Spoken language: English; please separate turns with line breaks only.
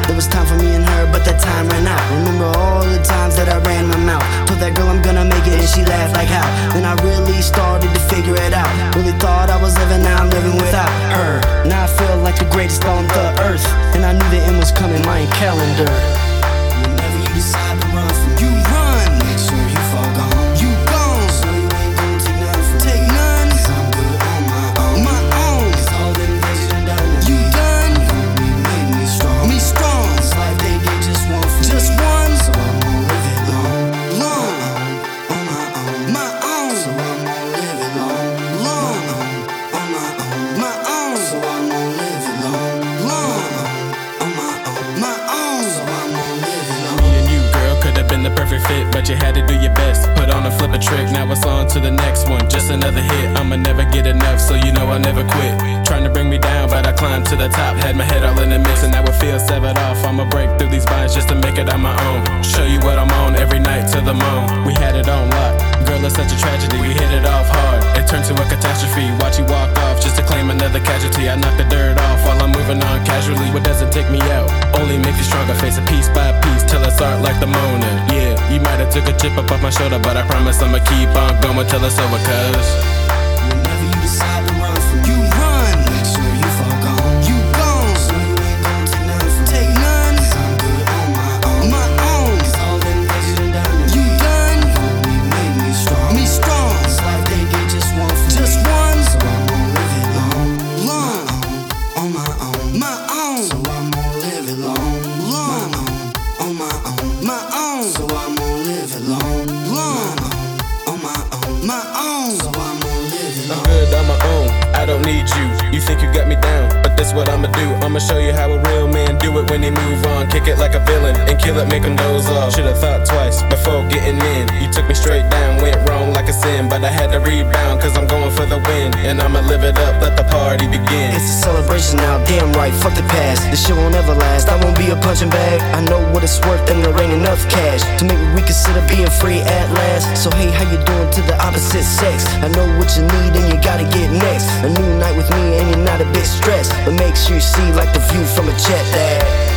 There was time for me and her, but that time ran out. Remember all the times that I ran my mouth. Told that girl I'm gonna make it and she laughed like how. Then I really started to figure it out. Really thought I was living, now I'm living without her. Now I feel like the greatest on the earth, and I knew the end was coming, my calendar. Whenever you decide to run from you, run. Make sure you fall gone. You gone. So you ain't gonna take none from me. Take none. 'Cause I'm good on my own. My own. 'Cause all them things you done done. You done. You made me strong. Me strong. This life they get just one for just me. One. So I'm gonna live it long. Long. On my own. My own. So I'm gonna live it long. Long. On my own. My own. So I'm gonna live it long. Long. On my own. My own. So I'm gonna live it long.
Me and you, girl, could have been the perfect fit, but you had to do your best. Put on a flip a trick, now it's on to the next one. Just another hit, I'ma never get enough, so you know I'll never quit. Trying to bring me down, but I climbed to the top. Had my head all in the mix, and now it feels severed off. I'ma break through these binds just to make it on my own. Show you what I'm on every night to the moon. We had it on lock. Girl, it's such a tragedy, we hit it off hard. It turned to a catastrophe, watch you walk off just to claim another casualty. I knock the dirt off while I'm moving on casually. What doesn't take me out only make you stronger. Face it piece by piece till it's art like the Mona. Yeah, you might have took a chip up off my shoulder, but I promise I'ma keep on going till it's over, cause
whenever you decide to run from you, run. Make sure you fall gone. You gone. So you ain't gonna take none from me. Take none. 'Cause I'm good on my own. My own. 'Cause all them things you done done. You done. You made me strong. Me strong. This life they get just one for just me. One. So I'm gonna live it long. Long. On my own. My own. So I'm gonna live it long. Long. On my own. My own. So I'm gonna live it long. Long. On my own. My own. So I'm gonna live it long.
I'm good on my own, I don't need you. You think you got me down, but this what I'ma do. I'ma show you how a real man do it when they move on. Kick it like a villain and kill it, make them doze off. Should've thought twice before getting in. You took me straight down, went wrong like a sin, but I had to rebound cause I'm going for the win. And I'ma live it up, let the party begin.
It's a celebration now, damn right, fuck the past. This shit won't ever last, I won't be a punching bag. I know what it's worth and there ain't enough cash to make me reconsider being free at last. So hey, how you doing to the opposite sex? I know what you need and you gotta get next. A new night with me and you're not a bit stressed, but make sure you see like the view from a jet that